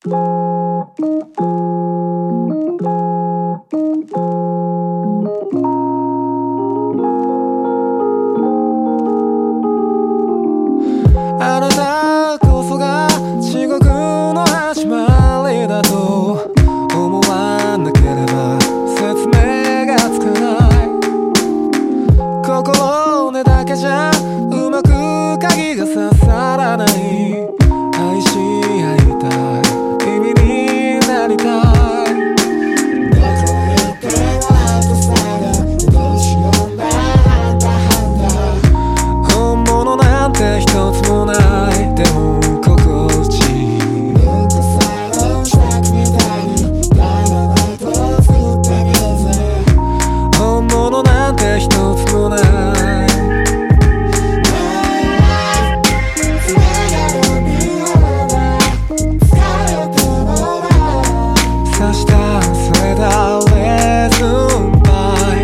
あなたこそが地獄の始まりだと思わなければ説明がつかない。心根だけじゃうまく鍵が刺さらない。愛し合いたい、君になりたい。 どこ行ってもアウトサイダー、どうしようもないハンターハンター。 本物なんて一つもない。でも心地いい。 文化祭のトラックみたいにダイナマイトを作ってみようぜ。 本物なんて一つもない。刺したそれだレズンパイ。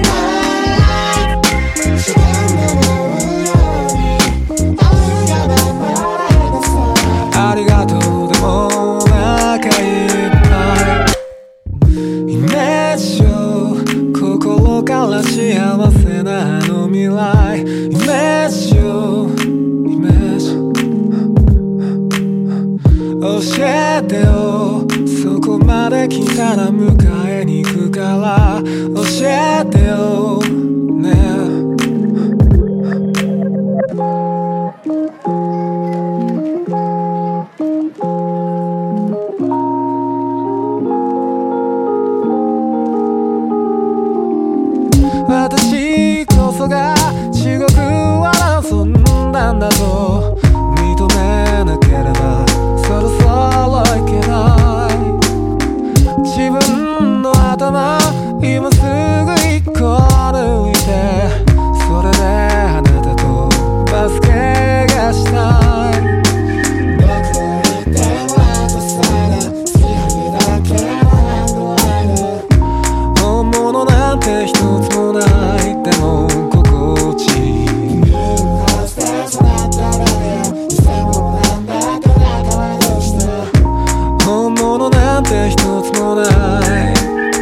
自然の思うように愛が守られなさい。 ありがとうでもお腹いっぱい。イメージを心から幸せなあの未来。イメージをイメージ教えてよ。そこまで来たら迎えに行くから教えてよね。私こそが地獄を望んだんだと認めなければそろそろいけない。自分の頭今すぐ一個抜いて、それであなたとバスケがしたい。 どこ行ってもアウトサイダー、好きなだけのハンドライダー。 本物なんて一つもない。でも心地いい。 ニューハウスで育っただけよ。偽物なんだからかわどうした。 本物なんて一つもない。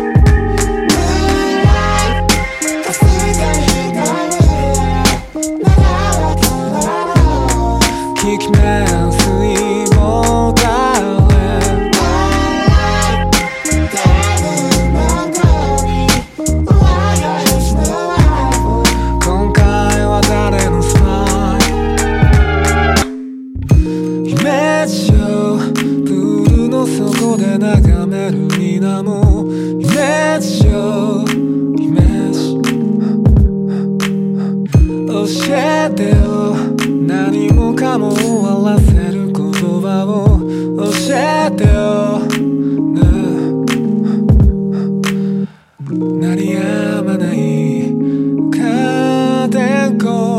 かすかに感じるまだわからない。 効き目薄いもたれ。 テーブルの向こうにお前がいつもライブ。 今回は誰のスパイ。イメージをプールの底で眺める水面。イメージをイメージ教えてよ。何もかも終わらせる言葉を教えてよね。鳴りやまないカーテンコール。